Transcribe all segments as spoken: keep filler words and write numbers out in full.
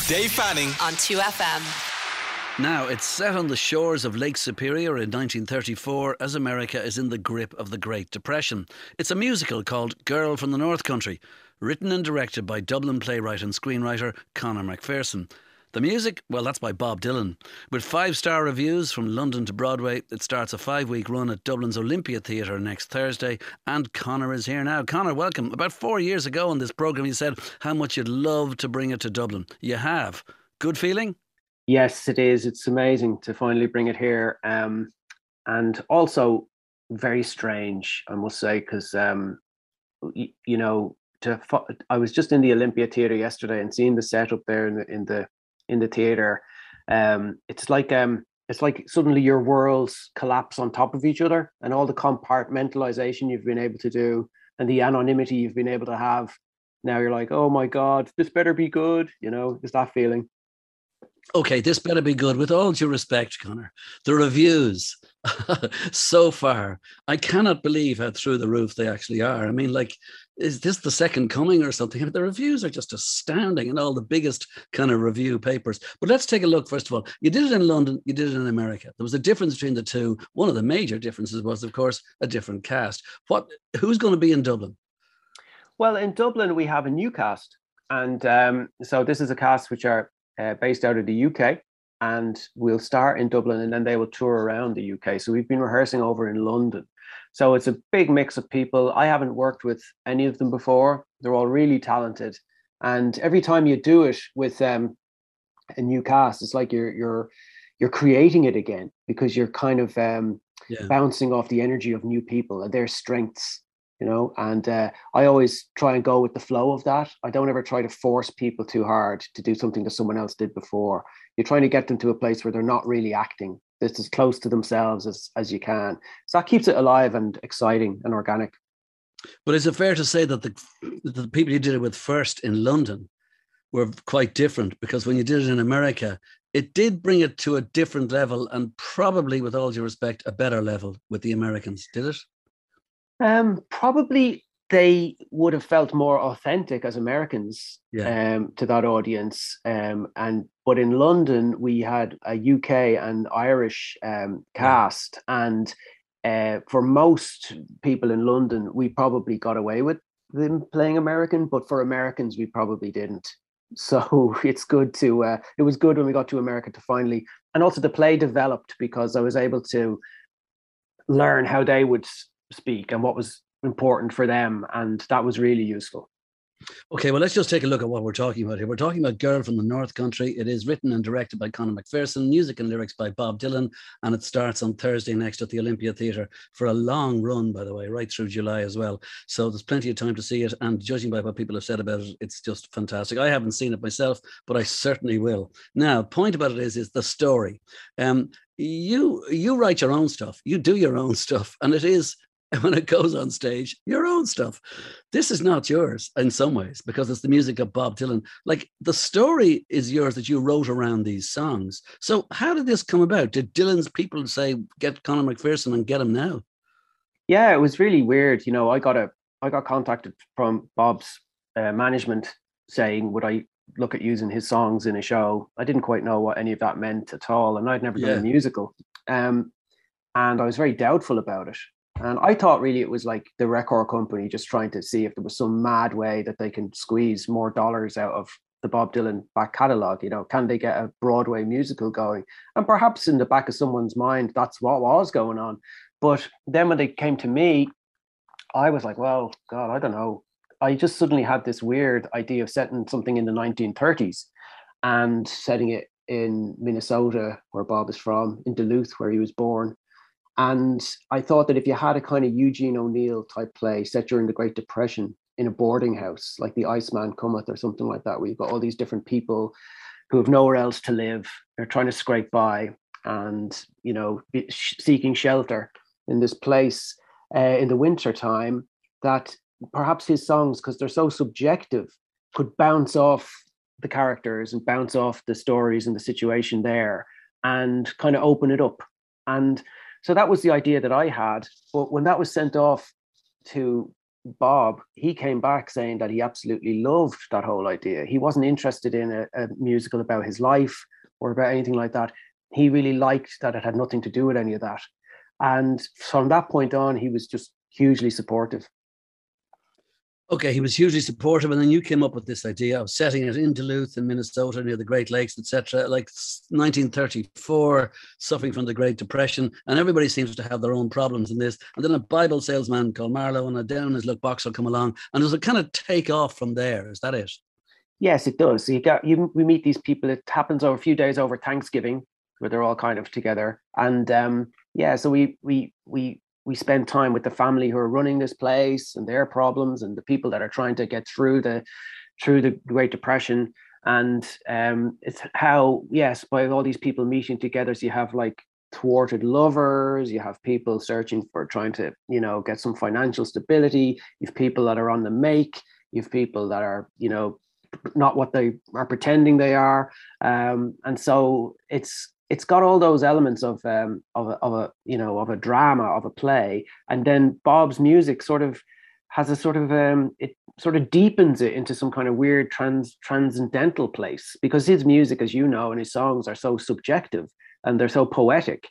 Dave Fanning on two F M. Now, it's set on the shores of Lake Superior in nineteen thirty-four as America is in the grip of the Great Depression. It's a musical called Girl from the North Country, written and directed by Dublin playwright and screenwriter Conor McPherson. The music, well, that's by Bob Dylan. With five-star reviews from London to Broadway, it starts a five-week run at Dublin's Olympia Theatre next Thursday, and Conor is here now. Conor, welcome. About four years ago on this programme, you said how much you'd love to bring it to Dublin. You have. Good feeling? Yes, it is. It's amazing to finally bring it here. Um, and also very strange, I must say, because, um, you, you know, to fo- I was just in the Olympia Theatre yesterday and seeing the setup there in the in the, in the theatre. Um, it's like um, it's like suddenly your worlds collapse on top of each other, and all the compartmentalization you've been able to do and the anonymity you've been able to have. Now you're like, oh my God, this better be good. You know, it's that feeling. Okay, this better be good. With all due respect, Conor, the reviews so far, I cannot believe how through the roof they actually are. I mean, like, is this the second coming or something? The reviews are just astounding in all the biggest kind of review papers. But let's take a look, first of all. You did it in London, you did it in America. There was a difference between the two. One of the major differences was, of course, a different cast. What? Who's going to be in Dublin? Well, in Dublin, we have a new cast. And um, so this is a cast which are Uh, based out of the U K, and we'll start in Dublin and then they will tour around the U K. So we've been rehearsing over in London. So it's a big mix of people. I haven't worked with any of them before. They're all really talented. And every time you do it with um, a new cast, it's like you're you're you're creating it again, because you're kind of um, yeah. bouncing off the energy of new people and their strengths. You know, and uh, I always try and go with the flow of that. I don't ever try to force people too hard to do something that someone else did before. You're trying to get them to a place where they're not really acting. It's as close to themselves as, as you can. So that keeps it alive and exciting and organic. But is it fair to say that the, the people you did it with first in London were quite different? Because when you did it in America, it did bring it to a different level, and probably, with all due respect, a better level with the Americans, did it? Um, probably they would have felt more authentic as Americans yeah. um, to that audience. Um, and but in London, we had a U K and Irish um, cast, yeah. and uh, for most people in London, we probably got away with them playing American, but for Americans, we probably didn't. So it's good to. Uh, it was good when we got to America to finally, and also the play developed because I was able to learn how they would speak and what was important for them, and that was really useful. Okay, well, let's just take a look at what we're talking about here. We're talking about Girl from the North Country. It is written and directed by Conor McPherson, music and lyrics by Bob Dylan, and it starts on Thursday next at the Olympia Theatre for a long run, by the way, right through July as well. So there's plenty of time to see it, and judging by what people have said about it, it's just fantastic. I haven't seen it myself, but I certainly will. Now, point about it is, is the story. Um, you you write your own stuff. You do your own stuff, and it is, when it goes on stage, your own stuff. This is not yours in some ways, because it's the music of Bob Dylan. Like, the story is yours that you wrote around these songs. So how did this come about? Did Dylan's people say, get Conor McPherson and get him now? Yeah, it was really weird. You know, I got a, I got contacted from Bob's uh, management saying, would I look at using his songs in a show? I didn't quite know what any of that meant at all. And I'd never done yeah. a musical. Um, and I was very doubtful about it. And I thought really it was like the record company just trying to see if there was some mad way that they can squeeze more dollars out of the Bob Dylan back catalogue. You know, can they get a Broadway musical going? And perhaps in the back of someone's mind, that's what was going on. But then when they came to me, I was like, well, God, I don't know. I just suddenly had this weird idea of setting something in the nineteen thirties and setting it in Minnesota, where Bob is from, in Duluth, where he was born. And I thought that if you had a kind of Eugene O'Neill type play set during the Great Depression in a boarding house, like The Iceman Cometh or something like that, where you've got all these different people who have nowhere else to live, they're trying to scrape by and, you know, seeking shelter in this place uh, in the winter time, that perhaps his songs, because they're so subjective, could bounce off the characters and bounce off the stories and the situation there and kind of open it up. And so that was the idea that I had. But when that was sent off to Bob, he came back saying that he absolutely loved that whole idea. He wasn't interested in a, a musical about his life or about anything like that. He really liked that it had nothing to do with any of that. And from that point on, he was just hugely supportive. Okay, he was hugely supportive, and then you came up with this idea of setting it in Duluth in Minnesota near the Great Lakes, et cetera, like nineteen thirty-four, suffering from the Great Depression, and everybody seems to have their own problems in this. And then a Bible salesman called Marlowe and a down his luck box will come along, and there's a kind of take off from there. Is that it? Yes, it does. So you got you. We meet these people. It happens over a few days over Thanksgiving, where they're all kind of together, and um, yeah. So we we we we spend time with the family who are running this place and their problems and the people that are trying to get through the through the Great Depression. And um, it's how, yes, by all these people meeting together, so you have like thwarted lovers, you have people searching for trying to, you know, get some financial stability, you have people that are on the make, you have people that are, you know, not what they are pretending they are. Um, and so it's it's got all those elements of um of a, of a you know of a drama, of a play, and then Bob's music sort of has a sort of um it sort of deepens it into some kind of weird trans transcendental place, because his music, as you know, and his songs are so subjective and they're so poetic.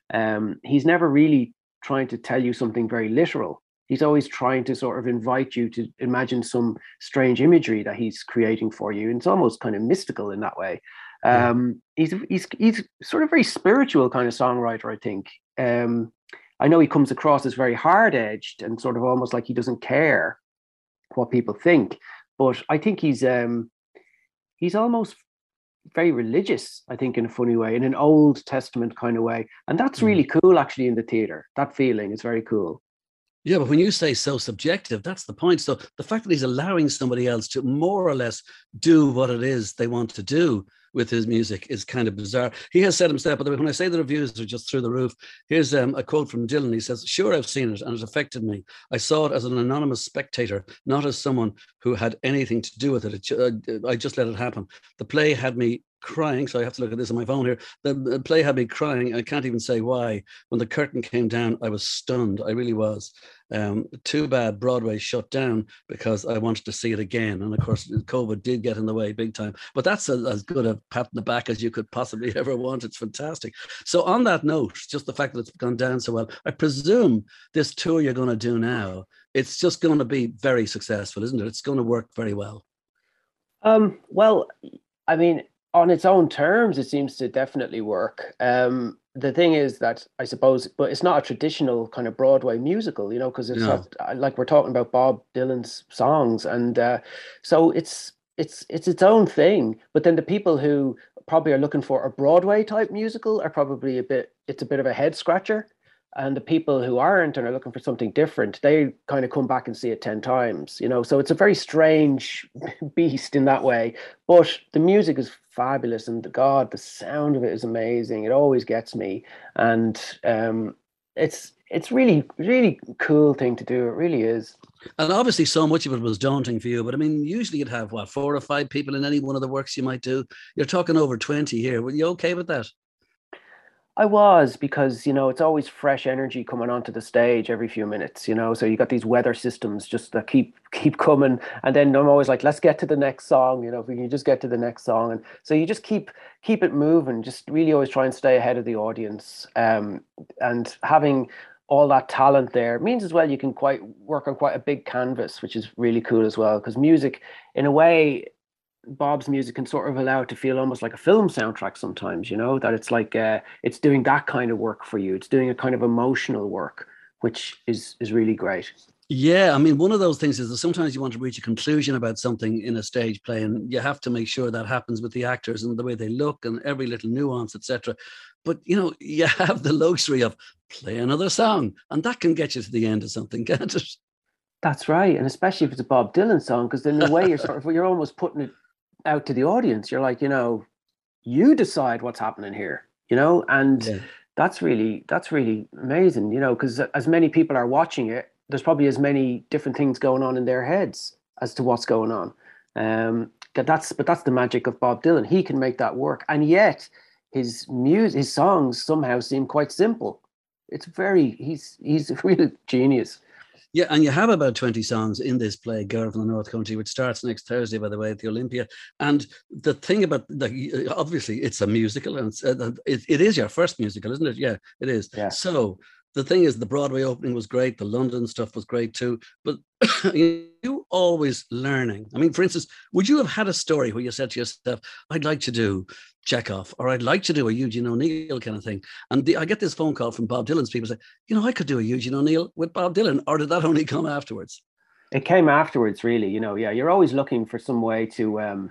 Um he's never really trying to tell you something very literal. He's always trying to sort of invite you to imagine some strange imagery that he's creating for you, and it's almost kind of mystical in that way. Yeah. Um, he's he's he's sort of very spiritual kind of songwriter, I think. Um, I know he comes across as very hard edged and sort of almost like he doesn't care what people think, but I think he's um, he's almost very religious, I think, in a funny way, in an Old Testament kind of way, and that's Mm. really cool. Actually, in the theater, that feeling is very cool. Yeah, but when you say so subjective, that's the point. So the fact that he's allowing somebody else to more or less do what it is they want to do with his music is kind of bizarre. He has said himself, by the way, when I say the reviews are just through the roof, here's um, a quote from Dylan. He says, "Sure, I've seen it and it affected me. I saw it as an anonymous spectator, not as someone who had anything to do with it. it uh, I just let it happen. The play had me crying." So I have to look at this on my phone here. The play had me crying. I can't even say why. When the curtain came down, I was stunned. I really was. Um, too bad Broadway shut down because I wanted to see it again. And of course, COVID did get in the way big time. But that's a, as good a pat in the back as you could possibly ever want. It's fantastic. So on that note, just the fact that it's gone down so well, I presume this tour you're going to do now, it's just going to be very successful, isn't it? It's going to work very well. Um, well, I mean, on its own terms, it seems to definitely work. Um, the thing is that I suppose, but it's not a traditional kind of Broadway musical, you know, because it's No. not like we're talking about Bob Dylan's songs, and uh, so it's it's it's its own thing. But then the people who probably are looking for a Broadway type musical are probably a bit, it's a bit of a head scratcher. And the people who aren't and are looking for something different, they kind of come back and see it ten times, you know. So it's a very strange beast in that way. But the music is fabulous, and the God, the sound of it is amazing. It always gets me, and um, it's it's really really cool thing to do. It really is. And obviously, so much of it was daunting for you. But I mean, usually you'd have what, four or five people in any one of the works you might do. You're talking over twenty here. Were you okay with that? I was, because, you know, it's always fresh energy coming onto the stage every few minutes, you know. So you got these weather systems just that keep keep coming, and then I'm always like, let's get to the next song, you know, if we can just get to the next song. And so you just keep keep it moving, just really always try and stay ahead of the audience. Um, and having all that talent there means as well you can quite work on quite a big canvas, which is really cool as well. Because music, in a way, Bob's music can sort of allow it to feel almost like a film soundtrack sometimes, you know, that it's like uh, it's doing that kind of work for you. It's doing a kind of emotional work, which is is really great. Yeah, I mean, one of those things is that sometimes you want to reach a conclusion about something in a stage play, and you have to make sure that happens with the actors and the way they look and every little nuance, et cetera. But you know, you have the luxury of play another song, and that can get you to the end of something, can't it? That's right, and especially if it's a Bob Dylan song, because in a way you're sort of you're almost putting it out to the audience. You're like, you know, you decide what's happening here, you know, and Yeah. that's really that's really amazing, you know, because as many people are watching it, there's probably as many different things going on in their heads as to what's going on. Um, that that's but that's the magic of Bob Dylan. He can make that work, and yet his music, his songs somehow seem quite simple. It's very he's he's a real genius. Yeah, and you have about twenty songs in this play, Girl from the North Country, which starts next Thursday, by the way, at the Olympia. And the thing about the, obviously, it's a musical, and it's, uh, it, it is your first musical, isn't it? Yeah, it is. Yeah. So the thing is, the Broadway opening was great. The London stuff was great too. But you always learning. I mean, for instance, would you have had a story where you said to yourself, I'd like to do Chekhov, or I'd like to do a Eugene O'Neill kind of thing? And the, I get this phone call from Bob Dylan's people say, you know, I could do a Eugene O'Neill with Bob Dylan, or did that only come afterwards? It came afterwards, really. You know, yeah, you're always looking for some way to um,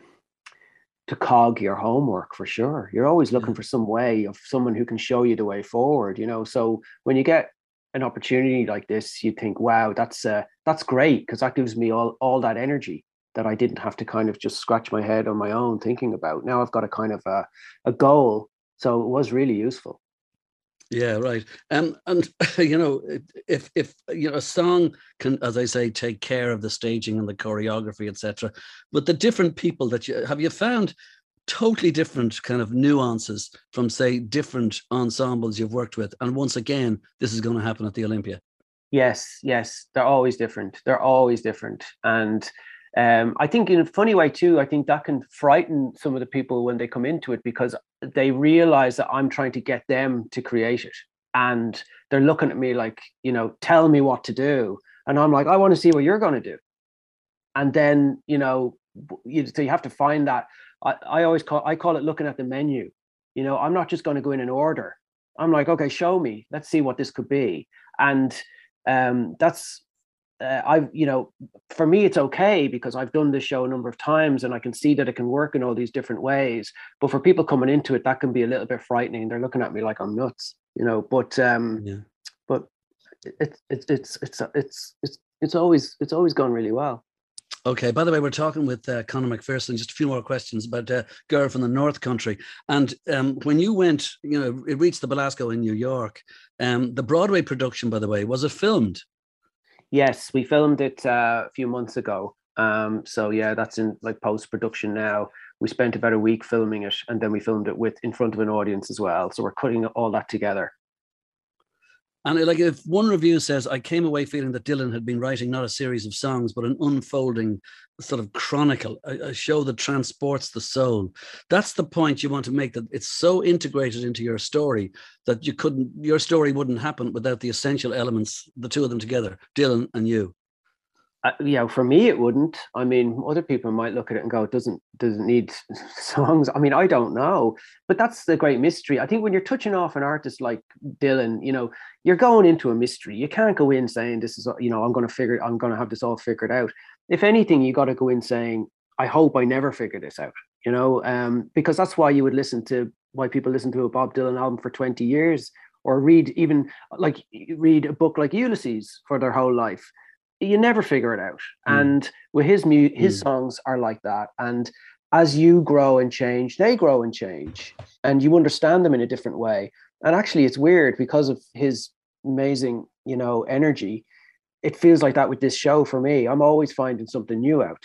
to cog your homework, for sure. You're always looking Yeah. for some way of someone who can show you the way forward. You know, so when you get an opportunity like this, you think, wow, that's uh, that's great, because that gives me all all that energy that I didn't have to kind of just scratch my head on my own thinking about. Now I've got a kind of a, a goal. So it was really useful. Yeah, right. Um, and you know, if if you know, a song can, as I say, take care of the staging and the choreography, et cetera. But the different people that you have, you found totally different kind of nuances from, say, different ensembles you've worked with. And once again, this is going to happen at the Olympia. Yes, yes, they're always different. They're always different. And um, I think in a funny way too, I think that can frighten some of the people when they come into it, because they realize that I'm trying to get them to create it. And they're looking at me like, you know, tell me what to do. And I'm like, I want to see what you're going to do. And then, you know, you, so you have to find that. I, I always call, I call it looking at the menu. You know, I'm not just going to go in and order. I'm like, okay, show me. Let's see what this could be. And um, that's, uh, I've, you know, for me, it's okay because I've done this show a number of times and I can see that it can work in all these different ways. But for people coming into it, that can be a little bit frightening. They're looking at me like I'm nuts, you know. But um, Yeah. but it's it's it's it's it's it's it's always it's always gone really well. Okay. By the way, we're talking with uh, Conor McPherson. Just a few more questions about uh, Girl from the North Country. And um, when you went, you know, it reached the Belasco in New York. Um, the Broadway production, by the way, was it filmed? Yes, we filmed it uh, a few months ago. Um, so yeah, that's in like post production now. We spent about a week filming it, and then we filmed it with in front of an audience as well. So we're cutting all that together. And like, if one review says, I came away feeling that Dylan had been writing not a series of songs, but an unfolding sort of chronicle, a, a show that transports the soul. That's the point you want to make, that it's so integrated into your story that you couldn't, your story wouldn't happen without the essential elements, the two of them together, Dylan and you. Uh, you know, for me, it wouldn't. I mean, other people might look at it and go, "It doesn't doesn't need songs." I mean, I don't know, but that's the great mystery. I think when you're touching off an artist like Dylan, you know, you're going into a mystery. You can't go in saying, "This is, you know, I'm going to figure, I'm going to have this all figured out." If anything, you got to go in saying, "I hope I never figure this out." You know, um, because that's why you would listen to why people listen to a Bob Dylan album for twenty years, or read even like read a book like Ulysses for their whole life. You never figure it out. Mm. And with his mu- his mm. songs are like that. And as you grow and change, they grow and change, and you understand them in a different way. And actually, it's weird because of his amazing, you know, energy. It feels like that with this show for me. I'm always finding something new out.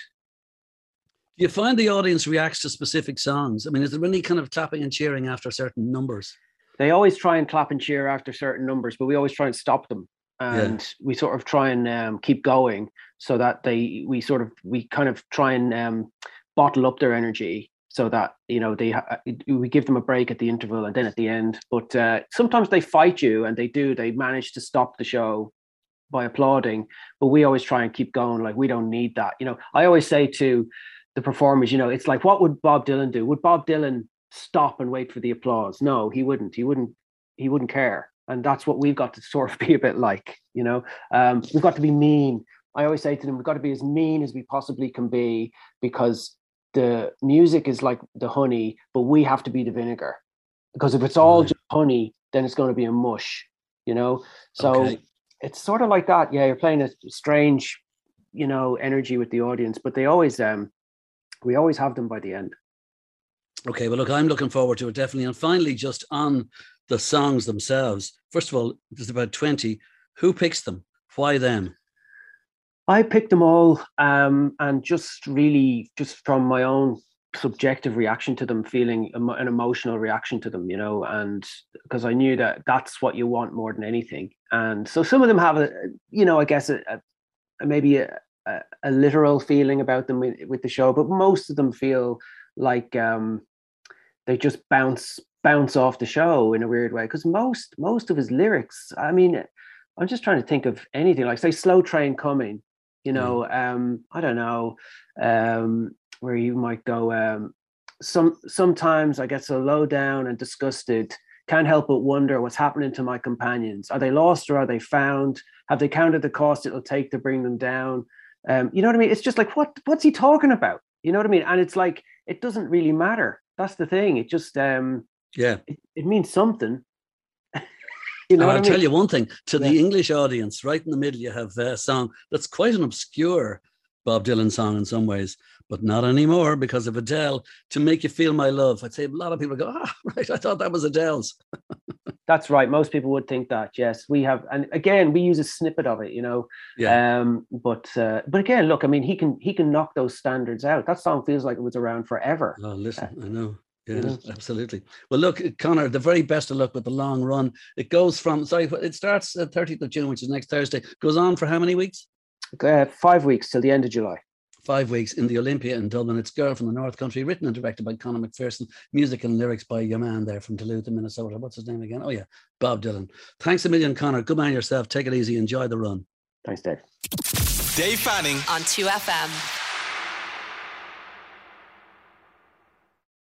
Do you find the audience reacts to specific songs? I mean, is there any kind of clapping and cheering after certain numbers? They always try and clap and cheer after certain numbers, but we always try and stop them. And yeah. we sort of try and um, keep going so that they, we sort of, we kind of try and um, bottle up their energy so that, you know, they, ha- we give them a break at the interval and then at the end. But uh, sometimes they fight you, and they do, they manage to stop the show by applauding, but we always try and keep going. Like, we don't need that. You know, I always say to the performers, you know, it's like, what would Bob Dylan do? Would Bob Dylan stop and wait for the applause? No, he wouldn't. He wouldn't, he wouldn't care. And that's what we've got to sort of be a bit like, you know, um, we've got to be mean. I always say to them, we've got to be as mean as we possibly can be, because the music is like the honey, but we have to be the vinegar. Because if it's all right. just honey, then it's going to be a mush, you know? So okay. It's sort of like that. Yeah, you're playing a strange, you know, energy with the audience, but they always, um, we always have them by the end. Okay, well, look, I'm looking forward to it, definitely. And finally, just on the songs themselves, first of all, there's about twenty. Who picks them? Why them? I picked them all, um, and just really just from my own subjective reaction to them, feeling an emotional reaction to them, you know, and because I knew that that's what you want more than anything. And so some of them have a, you know, I guess a, a maybe a, a, a literal feeling about them with, with the show, but most of them feel like um, they just bounce bounce off the show in a weird way. Because most most of his lyrics, I mean, I'm just trying to think of anything like, say, Slow Train Coming. You know, mm. um, I don't know um, where you might go. Um, some sometimes I get so low down and disgusted. Can't help but wonder what's happening to my companions. Are they lost or are they found? Have they counted the cost it'll take to bring them down? Um, you know what I mean? It's just like, what what's he talking about? You know what I mean? And it's like, it doesn't really matter. That's the thing. It just, um, yeah, it, it means something. You know and what I'll I mean? tell you one thing, to yeah. the English audience, right in the middle, you have a song that's quite an obscure Bob Dylan song in some ways, but not anymore because of Adele, To Make You Feel My Love. I'd say a lot of people go, ah, right, I thought that was Adele's. That's right. Most people would think that, yes. We have, and again, we use a snippet of it, you know. Yeah. Um, but uh, but again, look, I mean, he can he can knock those standards out. That song feels like it was around forever. Oh, listen, uh, I know. Yeah, you know? Absolutely. Well, look, Conor, the very best of luck with the long run. It goes from, sorry, it starts the thirtieth of June, which is next Thursday. Goes on for how many weeks? Uh, five weeks till the end of July. Five weeks in the Olympia in Dublin. It's Girl from the North Country, written and directed by Conor McPherson, music and lyrics by your man there from Duluth in Minnesota. What's his name again? Oh yeah, Bob Dylan. Thanks a million, Conor. Good man yourself. Take it easy. Enjoy the run. Thanks, Dave. Dave Fanning on two F M.